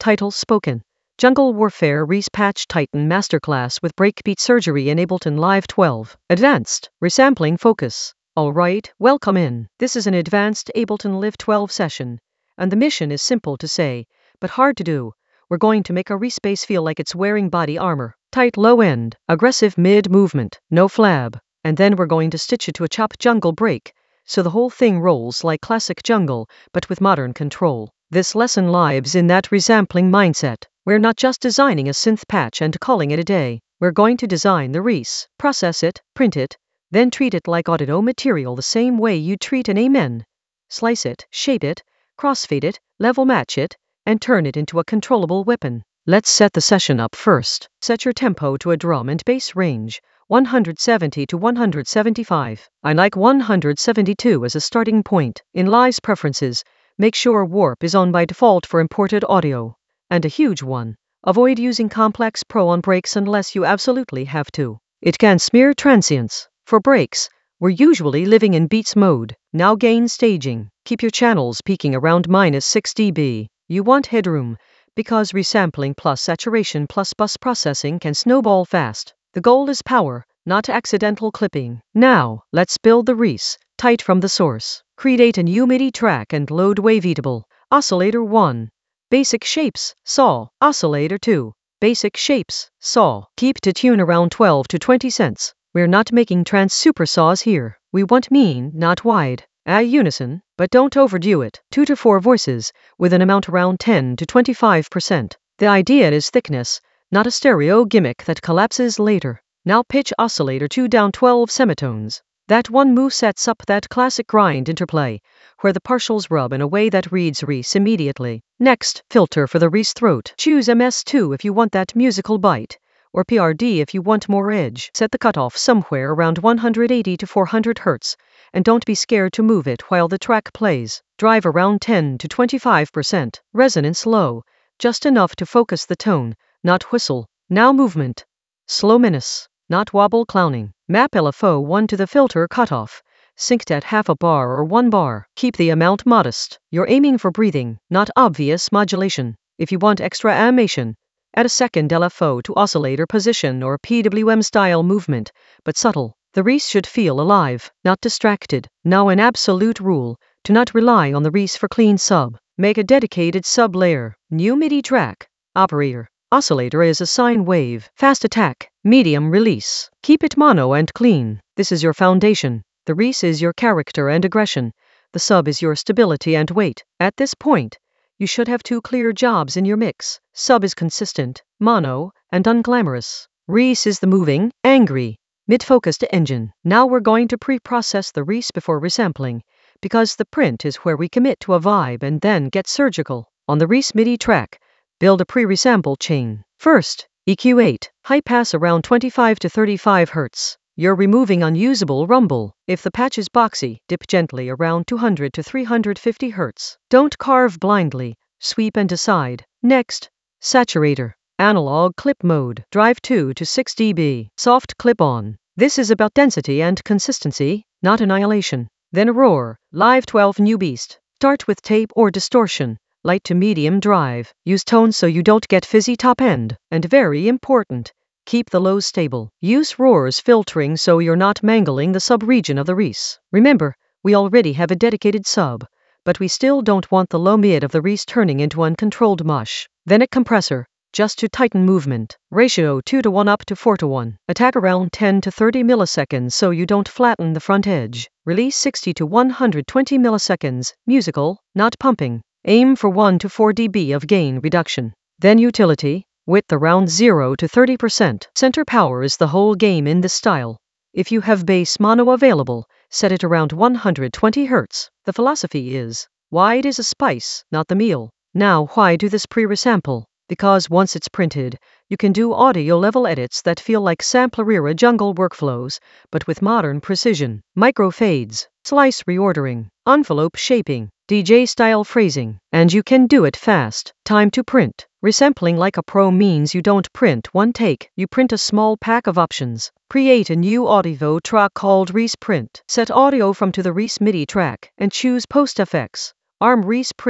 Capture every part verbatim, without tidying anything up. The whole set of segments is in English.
Title Spoken. Jungle Warfare Reese Patch Titan Masterclass with Breakbeat Surgery in Ableton Live twelve. Advanced. Resampling Focus. Alright, welcome in. This is an advanced Ableton Live twelve session. And the mission is simple to say, but hard to do. We're going to make a Reese bass feel like it's wearing body armor. Tight low end, aggressive mid movement, no flab. And then we're going to stitch it to a chop jungle break, so the whole thing rolls like classic jungle, but with modern control. This lesson lives in that resampling mindset. We're not just designing a synth patch and calling it a day. We're going to design the Reese, process it, print it, then treat it like audio material the same way you treat an Amen. Slice it, shape it, crossfade it, level match it, and turn it into a controllable weapon. Let's set the session up first. Set your tempo to a drum and bass range, one hundred seventy to one hundred seventy-five. I like one hundred seventy-two as a starting point. In Live's preferences, make sure Warp is on by default for imported audio. And a huge one. Avoid using complex Pro on breaks unless you absolutely have to. It can smear transients. For breaks, we're usually living in beats mode. Now gain staging. Keep your channels peaking around minus six decibels. You want headroom, because resampling plus saturation plus bus processing can snowball fast. The goal is power, not accidental clipping. Now, let's build the Reese, tight from the source. Create a new MIDI track and load Waveatable. Oscillator one. Basic shapes, saw. Oscillator two. Basic shapes, saw. Keep to tune around twelve to twenty cents. We're not making trans super saws here. We want mean, not wide. A unison, but don't overdo it. Two to four voices, with an amount around ten to twenty-five percent. The idea is thickness, not a stereo gimmick that collapses later. Now pitch oscillator two down twelve semitones. That one move sets up that classic grind interplay, where the partials rub in a way that reads Reese immediately. Next, filter for the Reese throat. Choose M S two if you want that musical bite, or P R D if you want more edge. Set the cutoff somewhere around one hundred eighty to four hundred hertz, and don't be scared to move it while the track plays. Drive around ten to twenty-five percent. Resonance low, just enough to focus the tone, not whistle. Now movement. Slow menace, not wobble clowning. Map L F O one to the filter cutoff, synced at half a bar or one bar. Keep the amount modest. You're aiming for breathing, not obvious modulation. If you want extra animation, add a second L F O to oscillator position or P W M-style movement, but subtle. The Reese should feel alive, not distracted. Now an absolute rule, to not rely on the Reese for clean sub. Make a dedicated sub layer. New MIDI track. Operator. Oscillator is a sine wave. Fast attack. Medium release. Keep it mono and clean. This is your foundation. The Reese is your character and aggression. The sub is your stability and weight. At this point, you should have two clear jobs in your mix. Sub is consistent, mono, and unglamorous. Reese is the moving, angry, mid-focused engine. Now we're going to pre-process the Reese before resampling, because the print is where we commit to a vibe and then get surgical. On the Reese MIDI track, build a pre-resample chain. First, E Q eight, high pass around twenty-five to thirty-five hertz. You're removing unusable rumble. If the patch is boxy, dip gently around two hundred to three hundred fifty hertz. Don't carve blindly, sweep and decide. Next, saturator. Analog clip mode. Drive two to six decibels. Soft clip on. This is about density and consistency, not annihilation. Then roar. Live twelve new beast. Start with tape or distortion. Light to medium drive. Use tone so you don't get fizzy top end. And very important, keep the lows stable. Use roars filtering so you're not mangling the sub-region of the Reese. Remember, we already have a dedicated sub, but we still don't want the low mid of the Reese turning into uncontrolled mush. Then a compressor, just to tighten movement. Ratio two to one up to four to one. Attack around ten to thirty milliseconds so you don't flatten the front edge. Release sixty to one hundred twenty milliseconds. Musical, not pumping. Aim for one to four decibels of gain reduction. Then utility, width around zero to thirty percent. Center power is the whole game in this style. If you have bass mono available, set it around one hundred twenty hertz. The philosophy is, wide is a spice, not the meal. Now why do this pre-resample? Because once it's printed, you can do audio level edits that feel like sampler-era jungle workflows, but with modern precision. Micro fades, slice reordering, envelope shaping, D J-style phrasing, and you can do it fast. Time to print. Resampling like a pro means you don't print one take, you print a small pack of options. Create a new audio track called Reese Print. Set audio from to the Reese MIDI track, and choose Post Effects. Arm Reese Print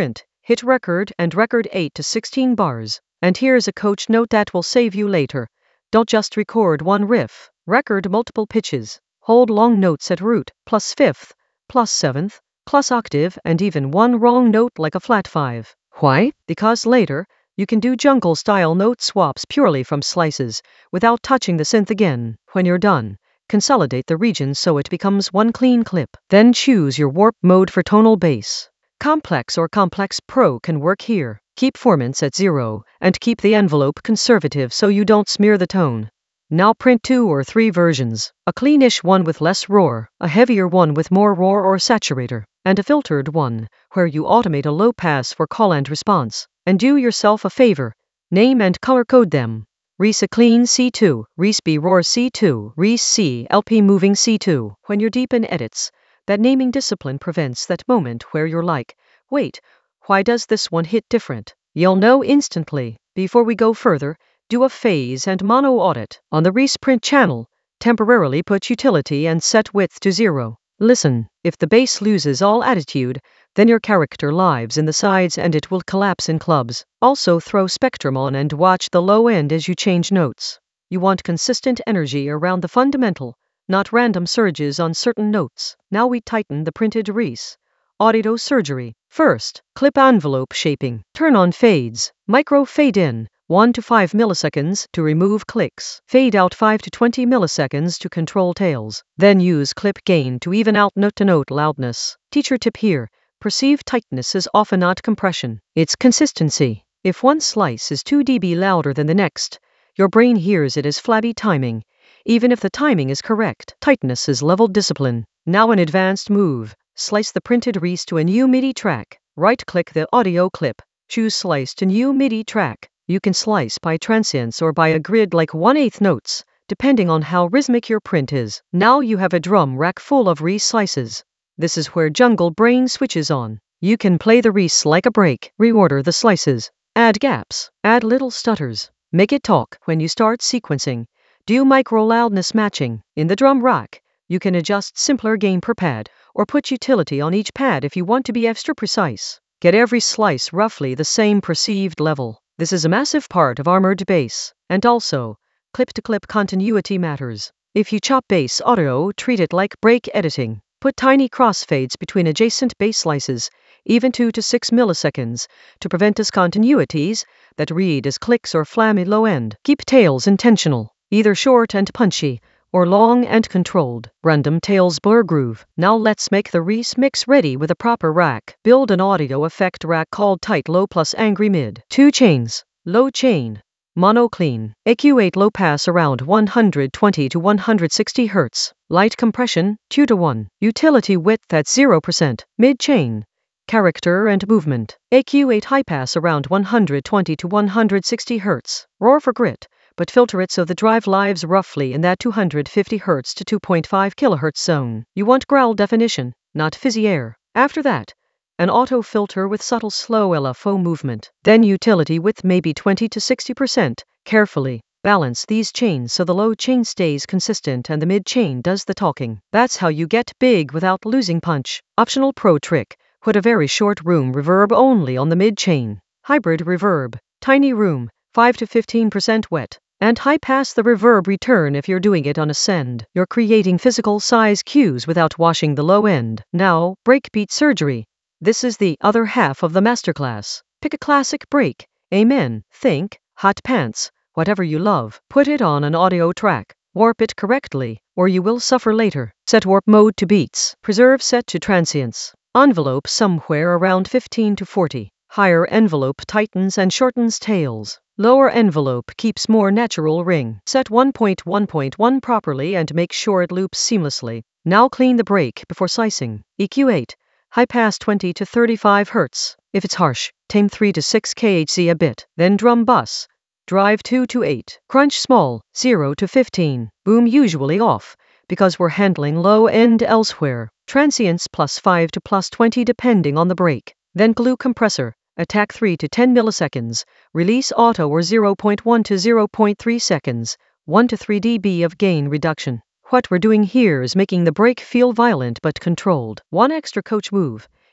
hit record and record eight to sixteen bars. And here's a coach note that will save you later. Don't just record one riff, record multiple pitches. Hold long notes at root, plus fifth, plus seventh, plus octave, and even one wrong note like a flat five. Why? Because later, you can do jungle-style note swaps purely from slices, without touching the synth again. When you're done, consolidate the region so it becomes one clean clip. Then choose your warp mode for tonal bass. Complex or Complex Pro can work here. Keep formants at zero, and keep the envelope conservative so you don't smear the tone. Now print two or three versions, a cleanish one with less roar, a heavier one with more roar or saturator, and a filtered one, where you automate a low pass for call and response. And do yourself a favor, name and color code them. Reese Clean C two, Reese B Roar C two, Reese C L P Moving C two. When you're deep in edits, that naming discipline prevents that moment where you're like, wait, why does this one hit different? You'll know instantly. Before we go further, do a phase and mono audit. On the Reese Print channel, temporarily put utility and set width to zero. Listen, if the bass loses all attitude, then your character lives in the sides and it will collapse in clubs. Also throw Spectrum on and watch the low end as you change notes. You want consistent energy around the fundamental, not random surges on certain notes. Now we tighten the printed Reese Audio Surgery. First, clip envelope shaping. Turn on fades. Micro fade in, one to five milliseconds to remove clicks. Fade out five to twenty milliseconds to control tails. Then use clip gain to even out note-to-note loudness. Teacher tip here. Perceived tightness is often not compression. It's consistency. If one slice is two decibels louder than the next, your brain hears it as flabby timing. Even if the timing is correct, tightness is level discipline. Now an advanced move. Slice the printed Reese to a new MIDI track. Right-click the audio clip. Choose Slice to new MIDI track. You can slice by transients or by a grid like one eighth notes, depending on how rhythmic your print is. Now you have a drum rack full of Reese slices. This is where Jungle Brain switches on. You can play the Reese like a break. Reorder the slices. Add gaps. Add little stutters. Make it talk when you start sequencing. Do micro loudness matching. In the drum rack, you can adjust simpler gain per pad, or put utility on each pad if you want to be extra precise. Get every slice roughly the same perceived level. This is a massive part of armored bass. And also, clip-to-clip continuity matters. If you chop bass audio, treat it like break editing. Put tiny crossfades between adjacent bass slices, even two to six milliseconds, to prevent discontinuities that read as clicks or flammy low end. Keep tails intentional, either short and punchy, or long and controlled. Random tails blur groove. Now let's make the Reese mix ready with a proper rack. Build an audio effect rack called Tight Low plus Angry Mid. Two chains. Low chain. Mono clean. A Q eight low pass around one hundred twenty to one hundred sixty hertz. Light compression, two to one. Utility width at zero percent. Mid chain. Character and movement. A Q eight high pass around one hundred twenty to one hundred sixty hertz. Roar for grit, but filter it so the drive lives roughly in that two hundred fifty hertz to two point five kilohertz zone. You want growl definition, not fizzy air. After that, an auto filter with subtle slow L F O movement. Then utility width maybe twenty to sixty percent. Carefully balance these chains so the low chain stays consistent and the mid chain does the talking. That's how you get big without losing punch. Optional pro trick. Put a very short room reverb only on the mid chain. Hybrid reverb. Tiny room, five to fifteen percent wet. And high pass the reverb return if you're doing it on a send. You're creating physical size cues without washing the low end. Now, breakbeat surgery. This is the other half of the masterclass. Pick a classic break. Amen. Think, hot pants, whatever you love. Put it on an audio track. Warp it correctly, or you will suffer later. Set warp mode to beats. Preserve set to transients. Envelope somewhere around fifteen to forty. Higher envelope tightens and shortens tails. Lower envelope keeps more natural ring. Set one point one point one properly and make sure it loops seamlessly. Now clean the break before slicing. E Q eight. High pass twenty to thirty-five hertz. If it's harsh, tame three to six kilohertz a bit. Then drum bus. Drive two to eight. Crunch small, zero to fifteen. Boom usually off, because we're handling low end elsewhere. Transients plus five to plus twenty depending on the break. Then glue compressor. Attack three to ten milliseconds. Release auto or zero point one to zero point three seconds. one to three decibels of gain reduction. What we're doing here is making the break feel violent but controlled. One extra coach move.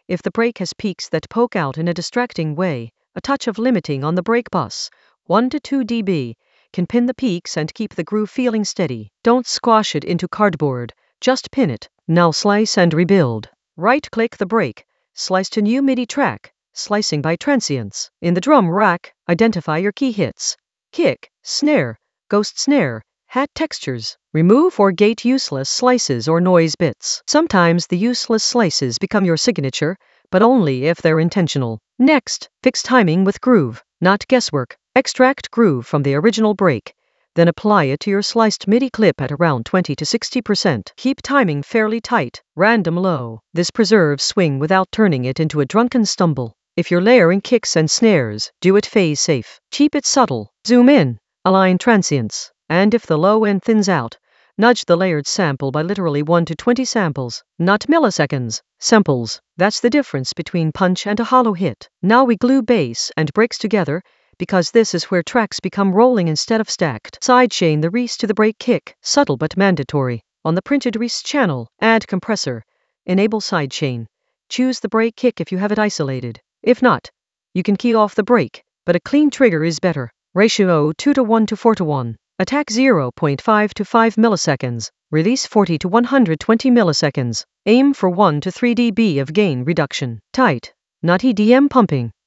If the brake has peaks that poke out in a distracting way, a touch of limiting on the brake bus, one to two decibels, can pin the peaks and keep the groove feeling steady. Don't squash it into cardboard, just pin it. Now slice and rebuild. Right-click the brake, slice to new MIDI track, slicing by transients. In the drum rack, identify your key hits. Kick, snare, ghost snare, hat textures. Remove or gate useless slices or noise bits. Sometimes the useless slices become your signature, but only if they're intentional. Next, fix timing with groove, not guesswork. Extract groove from the original break, then apply it to your sliced MIDI clip at around twenty to sixty percent. Keep timing fairly tight, random low. This preserves swing without turning it into a drunken stumble. If you're layering kicks and snares, do it phase safe. Keep it subtle. Zoom in, align transients, and if the low end thins out, nudge the layered sample by literally one to twenty samples, not milliseconds, samples. That's the difference between punch and a hollow hit. Now we glue bass and breaks together, because this is where tracks become rolling instead of stacked. Sidechain the Reese to the break kick, subtle but mandatory. On the printed Reese channel, add compressor. Enable sidechain. Choose the break kick if you have it isolated. If not, you can key off the break, but a clean trigger is better. Ratio two to one to four to one. Attack zero point five to five milliseconds. Release forty to one hundred twenty milliseconds. Aim for one to three decibels of gain reduction. Tight, not E D M pumping.